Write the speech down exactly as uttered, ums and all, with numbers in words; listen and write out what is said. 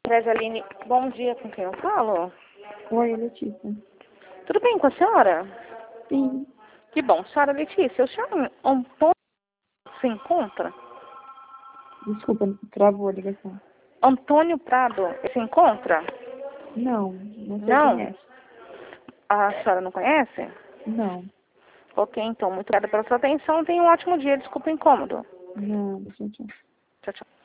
Prévia Aline, bom dia, com quem eu falo? Oi, Letícia. Tudo bem com a senhora? Sim. Que bom, senhora Letícia, o senhor Antônio se encontra? Desculpa, travou a ligação. Antônio Prado se encontra? Não, não sei Não? quem é. A senhora não conhece? Não. Ok, então, muito obrigada pela sua atenção. Tenha um ótimo dia, desculpa o incômodo. Não, deixa eu te... Tchau, tchau.